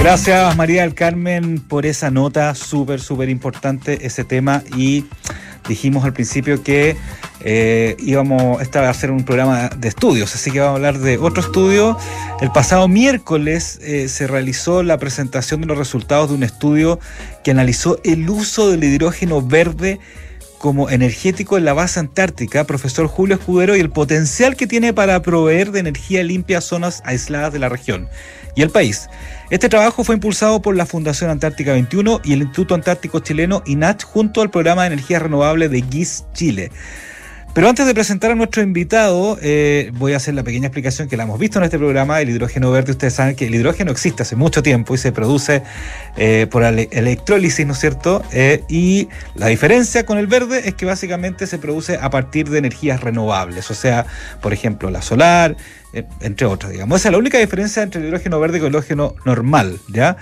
Gracias María del Carmen por esa nota, súper importante ese tema, y dijimos al principio que esta va a ser un programa de estudios, así que vamos a hablar de otro estudio. El pasado miércoles se realizó la presentación de los resultados de un estudio que analizó el uso del hidrógeno verde como energético en la base antártica, profesor Julio Escudero, y el potencial que tiene para proveer de energía limpia a zonas aisladas de la región y el país. Este trabajo fue impulsado por la Fundación Antártica 21 y el Instituto Antártico Chileno INACH junto al Programa de Energía Renovable de GIS Chile. Pero antes de presentar a nuestro invitado, voy a hacer la pequeña explicación que la hemos visto en este programa. El hidrógeno verde, ustedes saben que el hidrógeno existe hace mucho tiempo y se produce por electrólisis, ¿no es cierto? Y la diferencia con el verde es que básicamente se produce a partir de energías renovables, o sea, por ejemplo, la solar, entre otras, digamos. Esa es la única diferencia entre el hidrógeno verde y el hidrógeno normal, ¿ya?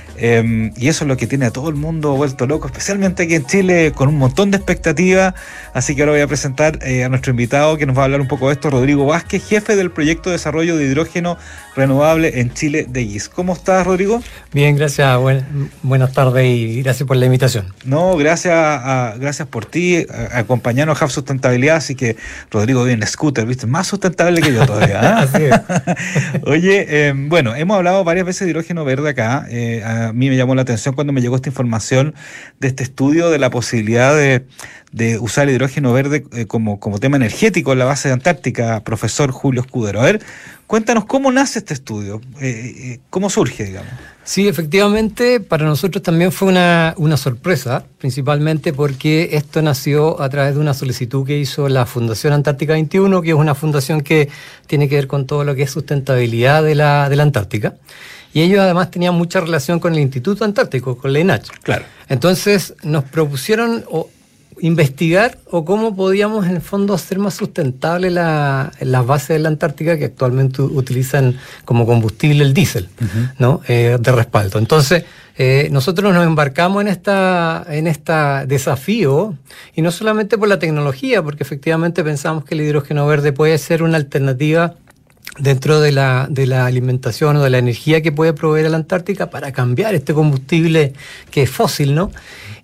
Y eso es lo que tiene a todo el mundo vuelto loco, especialmente aquí en Chile, con un montón de expectativas. Así que ahora voy a presentar a nuestro invitado que nos va a hablar un poco de esto, Rodrigo Vázquez, jefe del proyecto de desarrollo de hidrógeno renovable en Chile de GIS. ¿Cómo estás, Rodrigo? Bien, gracias. Buenas tardes y gracias por la invitación. No, gracias por ti, acompañarnos a Hub Sustentabilidad. Así que Rodrigo viene en scooter, ¿viste? Más sustentable que yo todavía, ¿eh? Así es. Oye, bueno, hemos hablado varias veces de hidrógeno verde acá. A mí me llamó la atención cuando me llegó esta información de este estudio de la posibilidad de usar el hidrógeno verde como tema energético en la base de Antártica, profesor Julio Escudero. A ver, cuéntanos cómo nace este estudio, cómo surge, digamos. Sí, efectivamente, para nosotros también fue una sorpresa, principalmente porque esto nació a través de una solicitud que hizo la Fundación Antártica 21, que es una fundación que tiene que ver con todo lo que es sustentabilidad de la Antártica. Y ellos además tenían mucha relación con el Instituto Antártico, con la INACH. Claro. Entonces nos propusieron investigar cómo podíamos en el fondo hacer más sustentable las bases de la Antártica que actualmente utilizan como combustible el diésel, ¿no? De respaldo. Entonces nosotros nos embarcamos en esta desafío, y no solamente por la tecnología, porque efectivamente pensamos que el hidrógeno verde puede ser una alternativa dentro de la alimentación o de la energía que puede proveer a la Antártica para cambiar este combustible que es fósil, ¿no?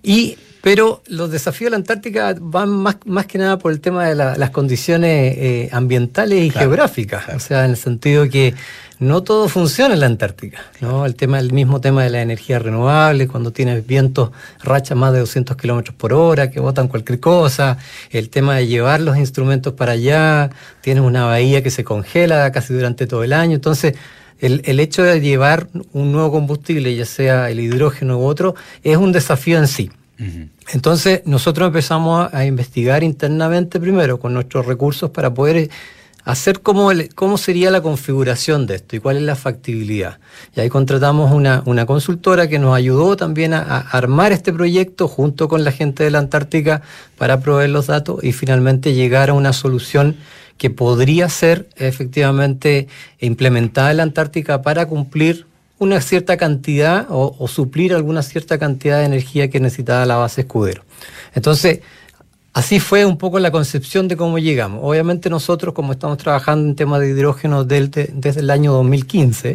Pero los desafíos de la Antártica van más que nada por el tema de las condiciones ambientales y geográficas, o sea, en el sentido que no todo funciona en la Antártica, ¿no? El mismo tema de la energía renovable, cuando tienes vientos, rachas más de 200 kilómetros por hora, que botan cualquier cosa, el tema de llevar los instrumentos para allá, tienes una bahía que se congela casi durante todo el año. Entonces, el hecho de llevar un nuevo combustible, ya sea el hidrógeno u otro, es un desafío en sí. Entonces, nosotros empezamos a investigar internamente primero con nuestros recursos para poder hacer cómo sería la configuración de esto y cuál es la factibilidad. Y ahí contratamos una consultora que nos ayudó también a armar este proyecto junto con la gente de la Antártica para proveer los datos y finalmente llegar a una solución que podría ser efectivamente implementada en la Antártica para cumplir una cierta cantidad o suplir alguna cierta cantidad de energía que necesitaba la base Escudero. Entonces, así fue un poco la concepción de cómo llegamos. Obviamente nosotros, como estamos trabajando en temas de hidrógeno desde el año 2015,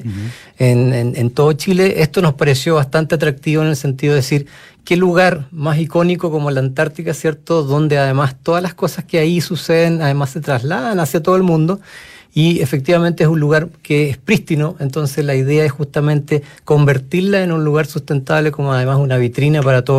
en todo Chile, esto nos pareció bastante atractivo en el sentido de decir, qué lugar más icónico como la Antártica, ¿cierto? Donde además todas las cosas que ahí suceden, además se trasladan hacia todo el mundo. Y efectivamente es un lugar que es prístino, entonces la idea es justamente convertirla en un lugar sustentable, como además una vitrina para todo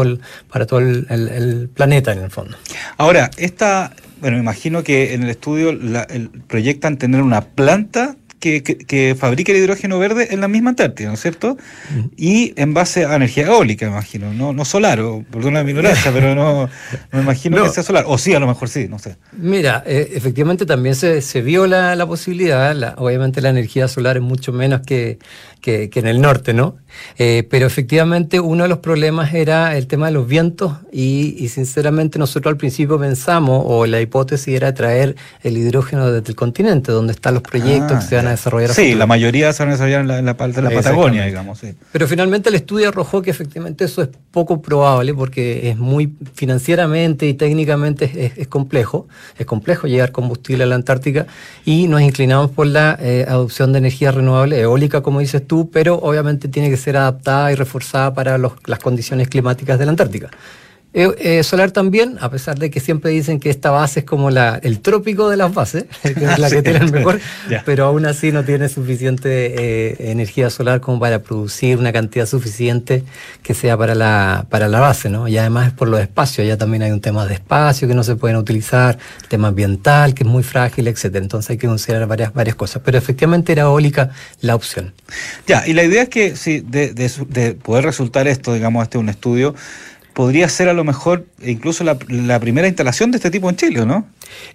el planeta en el fondo. Ahora, me imagino que en el estudio proyectan tener una planta que fabrique el hidrógeno verde en la misma Antártida, ¿no es cierto? Y en base a energía eólica, me imagino, no solar, perdona la ignorancia, pero no me imagino que sea solar, o sí, a lo mejor sí, no sé. Mira, efectivamente también se vio la posibilidad, obviamente la energía solar es mucho menos que en el norte, ¿no? Pero efectivamente uno de los problemas era el tema de los vientos y sinceramente nosotros al principio pensamos, o la hipótesis era traer el hidrógeno desde el continente, donde están los proyectos que se van a desarrollar. Sí, la mayoría se van a desarrollar en la parte de la Patagonia, digamos. Sí. Pero finalmente el estudio arrojó que efectivamente eso es poco probable porque es muy financieramente y técnicamente es complejo. Es complejo llevar combustible a la Antártica y nos inclinamos por la adopción de energía renovable, eólica, como dices tú, pero obviamente tiene que ser adaptada y reforzada para las condiciones climáticas de la Antártica. Solar también, a pesar de que siempre dicen que esta base es como el trópico de las bases, que es la que tiene el mejor, pero aún así no tiene suficiente energía solar como para producir una cantidad suficiente que sea para la base, ¿no? Y además es por los espacios, ya también hay un tema de espacio que no se pueden utilizar, el tema ambiental que es muy frágil, etcétera. Entonces hay que considerar varias cosas, pero efectivamente era eólica la opción. Ya, y la idea es que si de poder resultar esto, digamos, un estudio, podría ser a lo mejor incluso la primera instalación de este tipo en Chile, ¿no?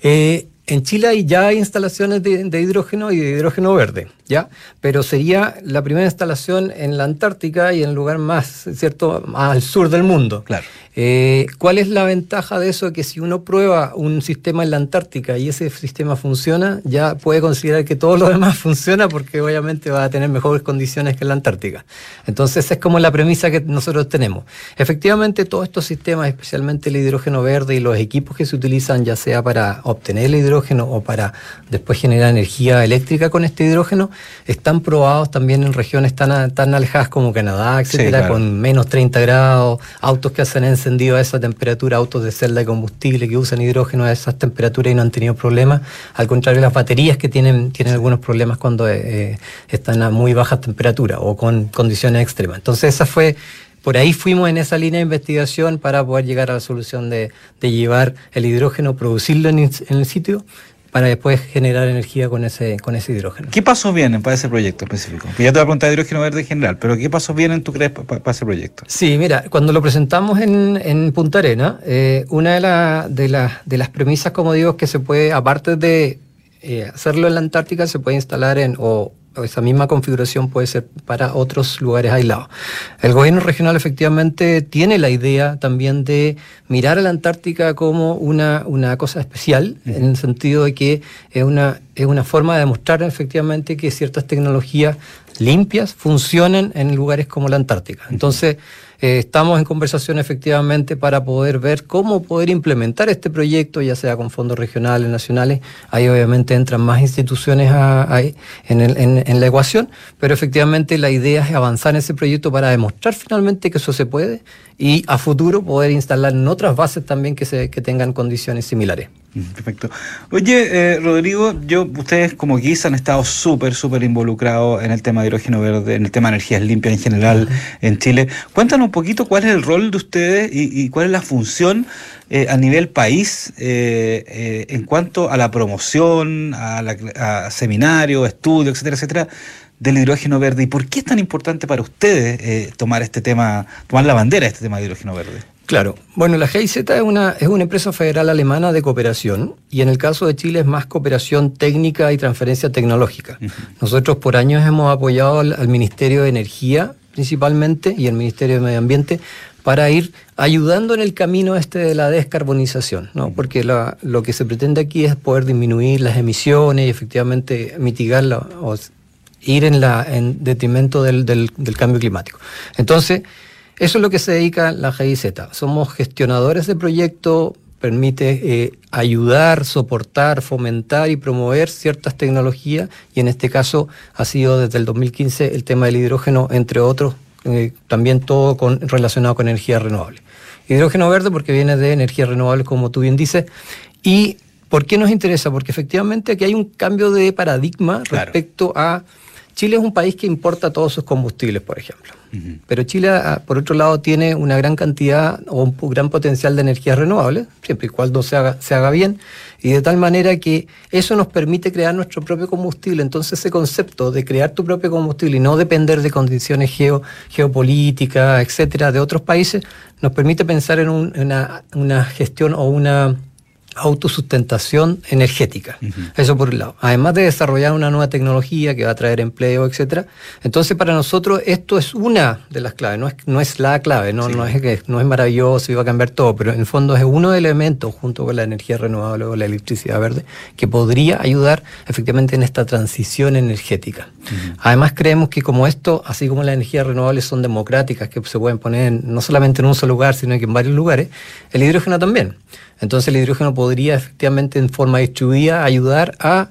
En Chile ya hay instalaciones de hidrógeno y de hidrógeno verde, ¿ya? Pero sería la primera instalación en la Antártica y en el lugar más, ¿cierto?, al sur del mundo. Claro. ¿Cuál es la ventaja de eso? Que si uno prueba un sistema en la Antártica y ese sistema funciona, ya puede considerar que todo lo demás funciona porque obviamente va a tener mejores condiciones que en la Antártica. Entonces es como la premisa que nosotros tenemos. Efectivamente todos estos sistemas, especialmente el hidrógeno verde y los equipos que se utilizan ya sea para obtener el hidrógeno o para después generar energía eléctrica con este hidrógeno, están probados también en regiones tan alejadas como Canadá, etcétera, sí, claro, con menos 30 grados, autos que hacen encendido a esa temperatura, autos de celda de combustible que usan hidrógeno a esas temperaturas y no han tenido problemas. Al contrario, las baterías que tienen algunos problemas cuando están a muy bajas temperaturas o con condiciones extremas. Entonces por ahí fuimos en esa línea de investigación para poder llegar a la solución de llevar el hidrógeno, producirlo en el sitio, para después generar energía con ese hidrógeno. ¿Qué pasos vienen para ese proyecto específico? Ya te voy a preguntar de hidrógeno verde en general, pero ¿qué pasos vienen, tú crees, para ese proyecto? Sí, mira, cuando lo presentamos en Punta Arenas, una de las premisas, como digo, es que se puede, aparte de hacerlo en la Antártica, se puede instalar o esa misma configuración puede ser para otros lugares aislados. El gobierno regional efectivamente tiene la idea también de mirar a la Antártica como una cosa especial, en el sentido de que es una forma de demostrar efectivamente que ciertas tecnologías limpias funcionan en lugares como la Antártica. Entonces, estamos en conversación efectivamente para poder ver cómo poder implementar este proyecto, ya sea con fondos regionales, nacionales. Ahí obviamente entran más instituciones en la ecuación, pero efectivamente la idea es avanzar en ese proyecto para demostrar finalmente que eso se puede y a futuro poder instalar en otras bases también que tengan condiciones similares. Perfecto. Oye, Rodrigo, ustedes como GIS han estado súper involucrados en el tema de hidrógeno verde, en el tema de energías limpias en general en Chile. Cuéntanos un poquito cuál es el rol de ustedes y cuál es la función a nivel país en cuanto a la promoción, a seminarios, estudios, etcétera, del hidrógeno verde. ¿Y por qué es tan importante para ustedes tomar la bandera de este tema de hidrógeno verde? Claro. Bueno, la GIZ es una empresa federal alemana de cooperación y en el caso de Chile es más cooperación técnica y transferencia tecnológica. Uh-huh. Nosotros por años hemos apoyado al Ministerio de Energía principalmente y el Ministerio de Medio Ambiente para ir ayudando en el camino de la descarbonización, ¿no? Porque lo que se pretende aquí es poder disminuir las emisiones y efectivamente mitigarla o ir en detrimento del cambio climático. Entonces, eso es lo que se dedica la GIZ. Somos gestionadores de proyectos, permite ayudar, soportar, fomentar y promover ciertas tecnologías y en este caso ha sido desde el 2015 el tema del hidrógeno, entre otros, también todo relacionado con energía renovable. Hidrógeno verde porque viene de energía renovable, como tú bien dices. ¿Y por qué nos interesa? Porque efectivamente aquí hay un cambio de paradigma respecto a... Chile es un país que importa todos sus combustibles, por ejemplo. Uh-huh. Pero Chile, por otro lado, tiene una gran cantidad o un gran potencial de energías renovables, siempre y cuando se haga bien, y de tal manera que eso nos permite crear nuestro propio combustible. Entonces ese concepto de crear tu propio combustible y no depender de condiciones geopolíticas, etcétera, de otros países, nos permite pensar en una gestión o una autosustentación energética. Eso por un lado. Además de desarrollar una nueva tecnología que va a traer empleo, etcétera. Entonces, para nosotros esto es una de las claves, no es la clave, no es maravilloso y va a cambiar todo, pero en el fondo es uno de los elementos, junto con la energía renovable o la electricidad verde, que podría ayudar efectivamente en esta transición energética. Además, creemos que como esto, así como las energías renovables son democráticas, que se pueden poner no solamente en un solo lugar, sino que en varios lugares, el hidrógeno también. Entonces el hidrógeno podría efectivamente en forma distribuida ayudar a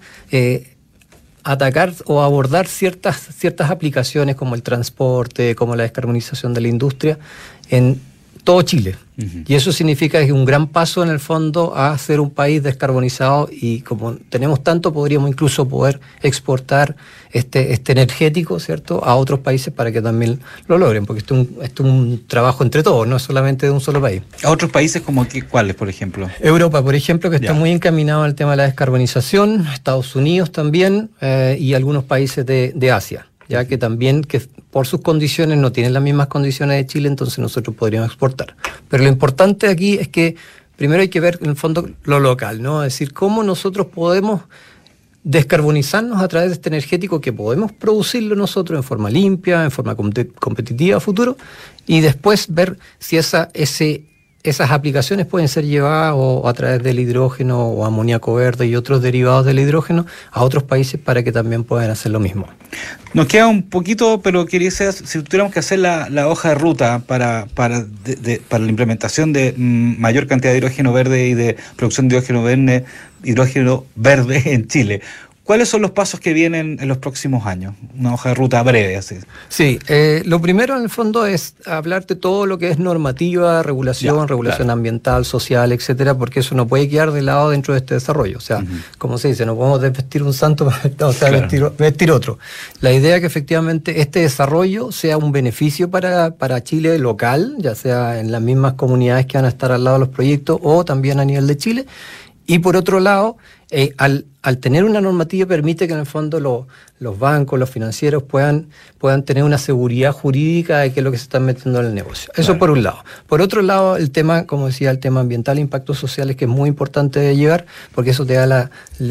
atacar o abordar ciertas aplicaciones como el transporte, como la descarbonización de la industria en todo Chile. Y eso significa que es un gran paso en el fondo a ser un país descarbonizado, y como tenemos tanto, podríamos incluso poder exportar este energético, ¿cierto?, a otros países para que también lo logren, porque esto es un trabajo entre todos, no es solamente de un solo país. ¿A otros países como cuáles, por ejemplo? Europa, por ejemplo, que está muy encaminado al tema de la descarbonización, Estados Unidos también, y algunos países de Asia, ya que también que por sus condiciones no tienen las mismas condiciones de Chile, entonces nosotros podríamos exportar. Pero lo importante aquí es que primero hay que ver en el fondo lo local, ¿no? Es decir, cómo nosotros podemos descarbonizarnos a través de este energético, que podemos producirlo nosotros en forma limpia, en forma competitiva a futuro, y después ver si esas aplicaciones pueden ser llevadas o a través del hidrógeno o amoníaco verde y otros derivados del hidrógeno a otros países para que también puedan hacer lo mismo. Nos queda un poquito, pero quería saber si tuviéramos que hacer la hoja de ruta para la implementación de mayor cantidad de hidrógeno verde y de producción de hidrógeno verde en Chile. ¿Cuáles son los pasos que vienen en los próximos años? Una hoja de ruta breve, así. Sí, lo primero en el fondo es hablar de todo lo que es normativa, regulación ambiental, social, etcétera, porque eso no puede quedar de lado dentro de este desarrollo. O sea, como se dice, no podemos vestir un santo para vestir otro. La idea es que efectivamente este desarrollo sea un beneficio para Chile local, ya sea en las mismas comunidades que van a estar al lado de los proyectos o también a nivel de Chile. Y por otro lado, al tener una normativa permite que en el fondo los bancos, los financieros puedan tener una seguridad jurídica de qué es lo que se está metiendo en el negocio. Eso por un lado. Por otro lado, el tema, como decía, el tema ambiental e impactos sociales, que es muy importante de llevar, porque eso te da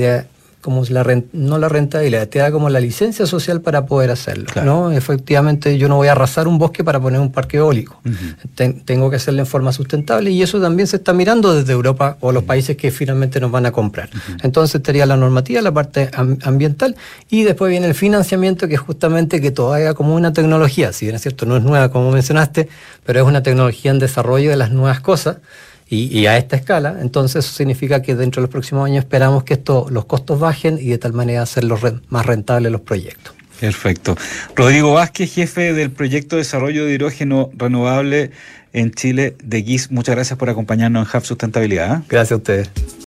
no la rentabilidad, te da como la licencia social para poder hacerlo, ¿no? Efectivamente, yo no voy a arrasar un bosque para poner un parque eólico. Tengo que hacerlo en forma sustentable, y eso también se está mirando desde Europa o los países que finalmente nos van a comprar. Entonces estaría la normativa, la parte ambiental, y después viene el financiamiento, que es justamente que todo haga como una tecnología, si bien es cierto, no es nueva como mencionaste, pero es una tecnología en desarrollo de las nuevas cosas. Y a esta escala, entonces eso significa que dentro de los próximos años esperamos que los costos bajen y de tal manera hacerlos más rentables los proyectos. Perfecto. Rodrigo Vázquez, jefe del proyecto de desarrollo de hidrógeno renovable en Chile de GIS, muchas gracias por acompañarnos en Hub Sustentabilidad. Gracias a ustedes.